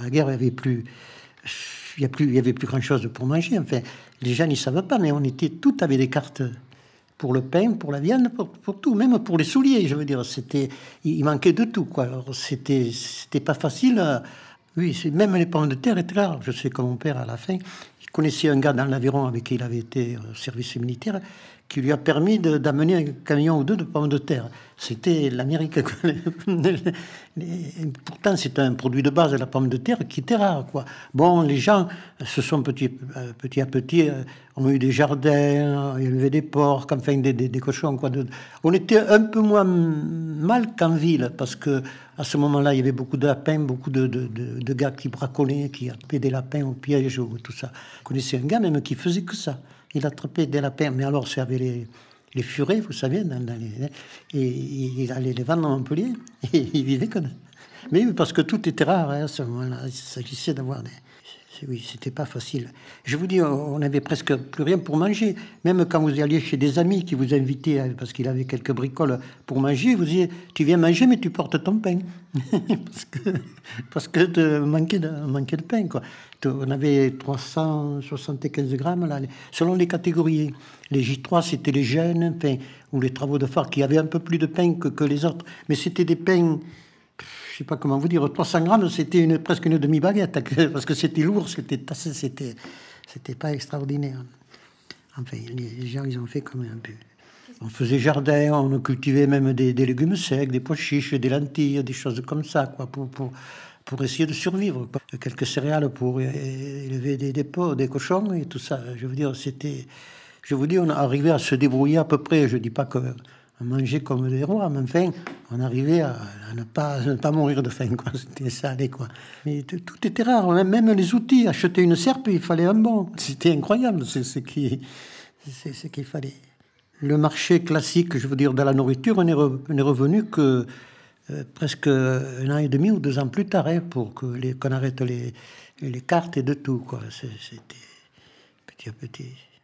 la guerre, il y avait plus grand-chose pour manger. Enfin, les gens n'y savent pas, mais on était tout avec des cartes pour le pain, pour la viande, pour tout, même pour les souliers. Je veux dire, il manquait de tout, quoi. Alors, c'était pas facile. Oui, même les pommes de terre étaient rares. Je sais que mon père, à la fin, il connaissait un gars dans l'Aveyron avec qui il avait été au service militaire, qui lui a permis d'amener un camion ou deux de pommes de terre. C'était l'Amérique. Pourtant, c'est un produit de base, la pomme de terre, qui était rare, quoi. Bon, les gens se sont petit à petit ont eu des jardins, élevé des porcs, enfin des cochons, quoi. On était un peu moins mal qu'en ville, parce que à ce moment-là, il y avait beaucoup de lapins, beaucoup de gars qui bracolaient, qui attrapaient des lapins au piège, ou tout ça. Je connaissais un gars même qui faisait que ça. Il attrapait des lapins, mais alors c'est avec les furets, vous savez, et il allait les vendre en Montpellier, et il vivait comme ça. Mais oui, parce que tout était rare à ce moment-là. Il s'agissait d'avoir des... Oui, c'était pas facile. Je vous dis, on n'avait presque plus rien pour manger. Même quand vous alliez chez des amis qui vous invitaient, parce qu'il avait quelques bricoles pour manger, vous disiez, tu viens manger, mais tu portes ton pain. parce que manquait de pain, quoi. On avait 375 grammes, là, selon les catégories. Les J3, c'était les jeunes, enfin, ou les travaux de phare qui avaient un peu plus de pain que les autres. Mais c'était des pains... Je sais pas comment vous dire, 300 grammes, c'était presque une demi-baguette, parce que c'était lourd, c'était pas extraordinaire. Enfin, les gens, ils ont fait comme un peu. On faisait jardin, on cultivait même des légumes secs, des pois chiches, des lentilles, des choses comme ça, quoi, pour essayer de survivre, quoi. Quelques céréales pour élever des pots, des cochons et tout ça. Je veux dire, je vous dis, on arrivait à se débrouiller à peu près. Je dis pas que on mangeait comme des rois, mais enfin, on arrivait à ne pas mourir de faim, quoi. C'était ça, allait, quoi. Mais tout était rare, même les outils. Acheter une serpe, il fallait un bon. C'était incroyable, c'est ce qu'il fallait. Le marché classique, je veux dire, de la nourriture, on est revenu que presque 1 an et demi ou 2 ans plus tard, hein, pour qu'on arrête les cartes et de tout, quoi. C'était petit à petit.